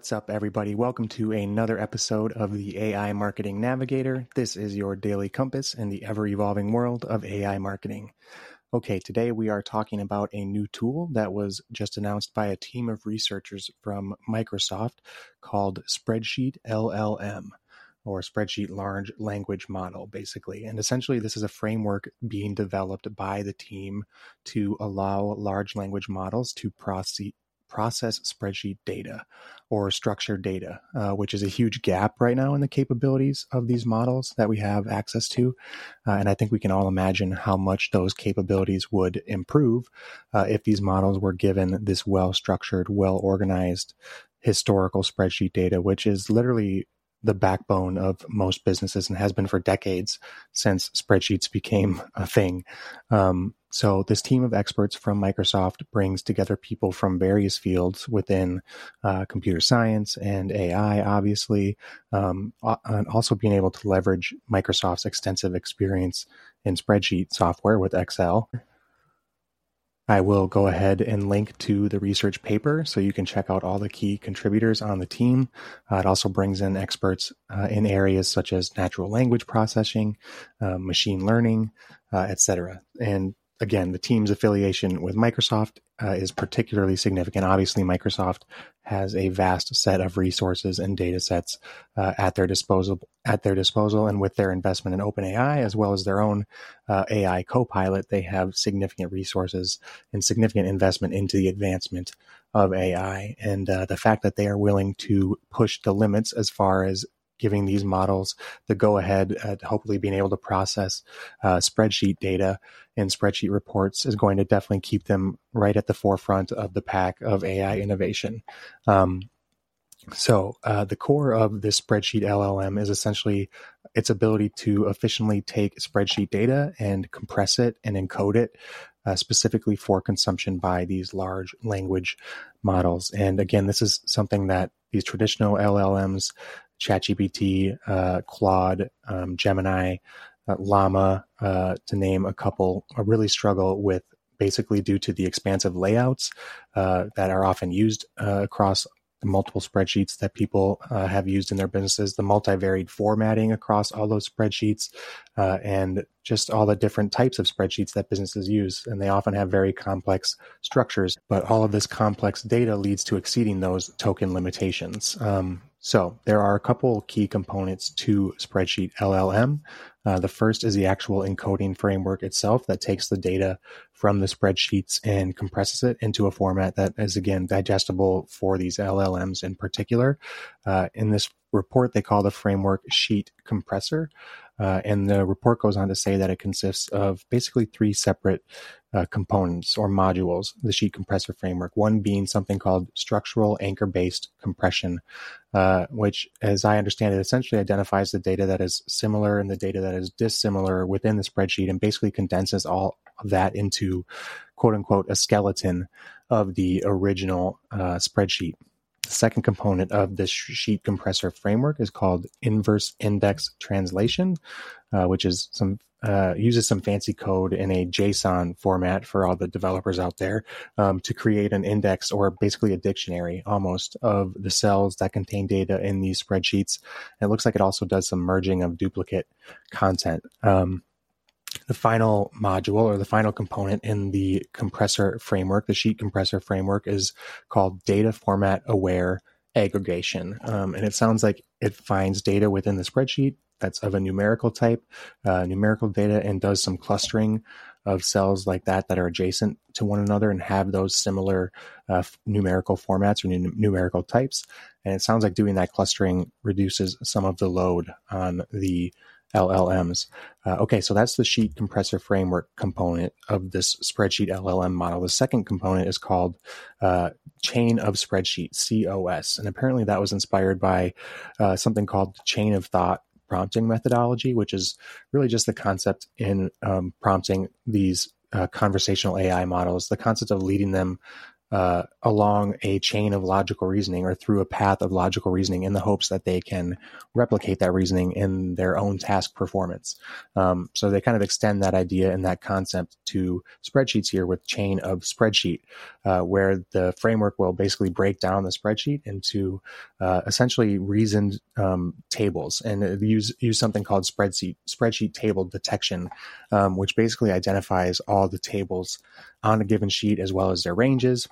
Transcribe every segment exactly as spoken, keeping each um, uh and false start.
What's up, everybody? Welcome to another episode of the A I Marketing Navigator. This is your daily compass in the ever-evolving world of A I marketing. Okay, today we are talking about a new tool that was just announced by a team of researchers from Microsoft called Spreadsheet L L M, or Spreadsheet Large Language Model, basically. And essentially, this is a framework being developed by the team to allow large language models to process process spreadsheet data or structured data, uh, which is a huge gap right now in the capabilities of these models that we have access to. Uh, and I think we can all imagine how much those capabilities would improve uh, if these models were given this well-structured, well-organized historical spreadsheet data, which is literally the backbone of most businesses and has been for decades since spreadsheets became a thing. Um, so this team of experts from Microsoft brings together people from various fields within uh, computer science and A I, obviously, um, and also being able to leverage Microsoft's extensive experience in spreadsheet software with Excel. I will go ahead and link to the research paper so you can check out all the key contributors on the team. Uh, it also brings in experts uh, in areas such as natural language processing, uh, machine learning, uh, et cetera. And again, the team's affiliation with Microsoft uh, is particularly significant. Obviously, Microsoft has a vast set of resources and data sets uh, at their disposal, at their disposal, and with their investment in OpenAI, as well as their own uh, A I Copilot, they have significant resources and significant investment into the advancement of A I. And uh, the fact that they are willing to push the limits as far as giving these models the go-ahead at hopefully being able to process uh, spreadsheet data and spreadsheet reports is going to definitely keep them right at the forefront of the pack of A I innovation. Um, so uh, the core of this spreadsheet L L M is essentially its ability to efficiently take spreadsheet data and compress it and encode it uh, specifically for consumption by these large language models. And again, this is something that these traditional L L Ms, ChatGPT, uh, Claude, um, Gemini, uh, Llama, uh, to name a couple, uh, really struggle with, basically due to the expansive layouts uh, that are often used uh, across the multiple spreadsheets that people uh, have used in their businesses, the multivariate formatting across all those spreadsheets, uh, and just all the different types of spreadsheets that businesses use. And they often have very complex structures, but all of this complex data leads to exceeding those token limitations. Um, So there are a couple key components to Spreadsheet L L M. Uh, the first is the actual encoding framework itself that takes the data from the spreadsheets and compresses it into a format that is, again, digestible for these L L Ms in particular. Uh, in this report, they call the framework Sheet Compressor. Uh, and the report goes on to say that it consists of basically three separate uh, components or modules, the sheet compressor framework, one being something called structural anchor-based compression, uh, which, as I understand it, essentially identifies the data that is similar and the data that is dissimilar within the spreadsheet and basically condenses all of that into, quote unquote, a skeleton of the original uh, spreadsheet. The second component of this sheet compressor framework is called inverse index translation, uh, which is some uh, uses some fancy code in a JSON format for all the developers out there um, to create an index or basically a dictionary almost of the cells that contain data in these spreadsheets. And it looks like it also does some merging of duplicate content. Um, The final module or the final component in the compressor framework, the sheet compressor framework, is called data format aware aggregation. Um, and it sounds like it finds data within the spreadsheet that's of a numerical type, uh, numerical data, and does some clustering of cells like that that are adjacent to one another and have those similar uh, numerical formats or nu- numerical types. And it sounds like doing that clustering reduces some of the load on the L L Ms. Uh, okay, so that's the sheet compressor framework component of this spreadsheet L L M model. The second component is called uh, chain of spreadsheet, C O S. And apparently that was inspired by uh, something called chain of thought prompting methodology, which is really just the concept in um, prompting these uh, conversational A I models, the concept of leading them uh, along a chain of logical reasoning or through a path of logical reasoning in the hopes that they can replicate that reasoning in their own task performance. Um, so they kind of extend that idea and that concept to spreadsheets here with chain of spreadsheet, uh, where the framework will basically break down the spreadsheet into uh, essentially reasoned um, tables, and use use something called spreadsheet spreadsheet table detection, um, which basically identifies all the tables on a given sheet as well as their ranges.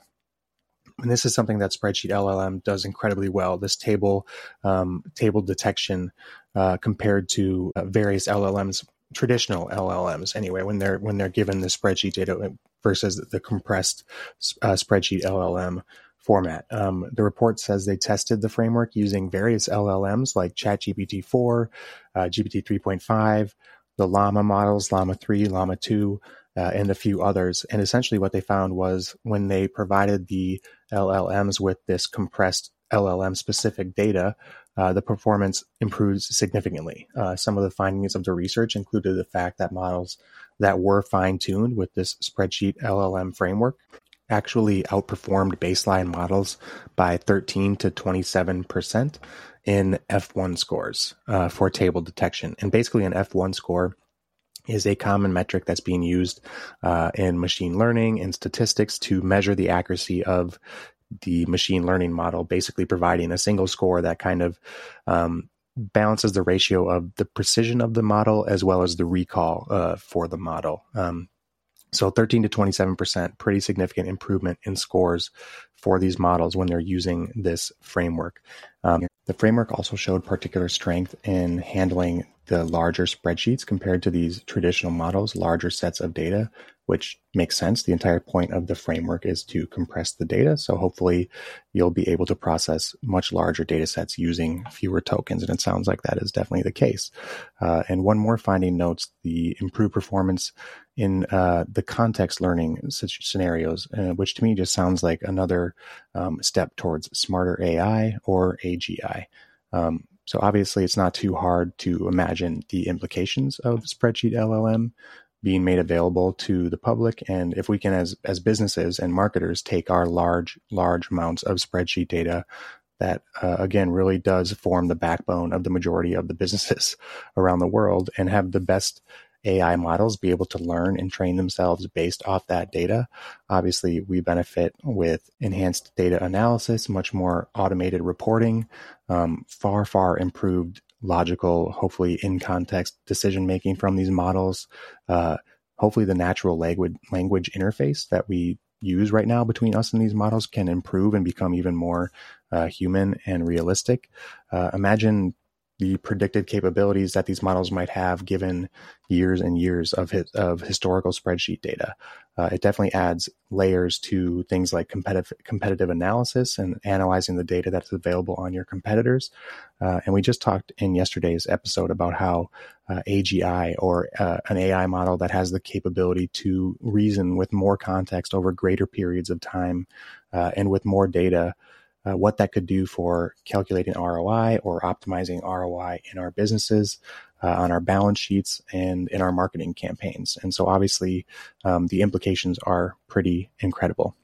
And this is something that Spreadsheet L L M does incredibly well. This table um, table detection uh, compared to uh, various L L Ms, traditional L L Ms anyway, when they're when they're given the spreadsheet data versus the compressed uh, spreadsheet L L M format. Um, the report says they tested the framework using various L L Ms like ChatGPT four, uh, G P T three point five, the Llama models, Llama three, Llama two, uh, and a few others. And essentially what they found was when they provided the L L Ms with this compressed L L M specific data, uh, the performance improves significantly. Uh, some of the findings of the research included the fact that models that were fine-tuned with this spreadsheet L L M framework actually outperformed baseline models by thirteen to twenty-seven percent in F one scores uh, for table detection. And basically an F one score is a common metric that's being used uh, in machine learning and statistics to measure the accuracy of the machine learning model, basically providing a single score that kind of um, balances the ratio of the precision of the model as well as the recall uh, for the model. Um, so thirteen to twenty-seven percent, pretty significant improvement in scores for these models when they're using this framework. Um, the framework also showed particular strength in handling the larger spreadsheets compared to these traditional models, larger sets of data, which makes sense. The entire point of the framework is to compress the data. So hopefully you'll be able to process much larger data sets using fewer tokens. And it sounds like that is definitely the case. Uh, and one more finding notes the improved performance in uh, the context learning scenarios, uh, which to me just sounds like another um, step towards smarter A I or A G I. Um, so obviously it's not too hard to imagine the implications of Spreadsheet L L M being made available to the public. And if we can, as, as businesses and marketers, take our large, large amounts of spreadsheet data that, uh, again, really does form the backbone of the majority of the businesses around the world and have the best A I models be able to learn and train themselves based off that data. Obviously, we benefit with enhanced data analysis, much more automated reporting, um, far, far improved logical, hopefully in context decision making from these models. Uh, hopefully the natural language language interface that we use right now between us and these models can improve and become even more uh, human and realistic. Uh, imagine the predicted capabilities that these models might have given years and years of his, of historical spreadsheet data. Uh, it definitely adds layers to things like competitive competitive analysis and analyzing the data that's available on your competitors. Uh, and we just talked in yesterday's episode about how uh, A G I, or uh, an A I model that has the capability to reason with more context over greater periods of time uh, and with more data, Uh, what that could do for calculating R O I or optimizing R O I in our businesses, uh, on our balance sheets, and in our marketing campaigns. And so obviously um, the implications are pretty incredible.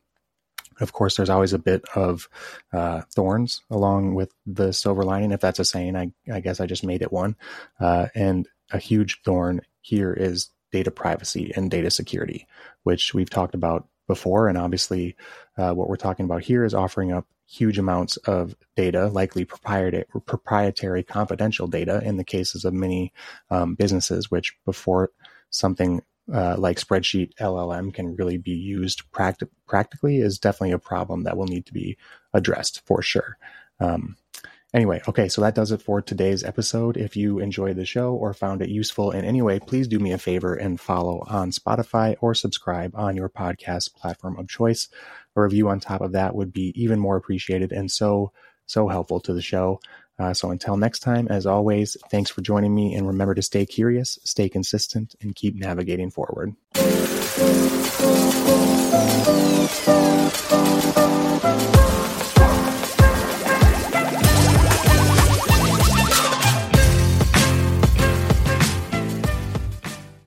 Of course, there's always a bit of uh, thorns along with the silver lining, if that's a saying. I, I guess I just made it one. Uh, and a huge thorn here is data privacy and data security, which we've talked about before. And obviously uh, what we're talking about here is offering up huge amounts of data, likely proprietary, proprietary confidential data in the cases of many um, businesses, which before something uh, like Spreadsheet L L M can really be used practi- practically is definitely a problem that will need to be addressed for sure. Um, Anyway, okay, so that does it for today's episode. If you enjoyed the show or found it useful in any way, please do me a favor and follow on Spotify or subscribe on your podcast platform of choice. A review on top of that would be even more appreciated and so, so helpful to the show. Uh, so until next time, as always, thanks for joining me, and remember to stay curious, stay consistent, and keep navigating forward.